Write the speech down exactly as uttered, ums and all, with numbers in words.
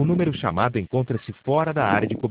número chamado encontra-se fora da área de cobertura.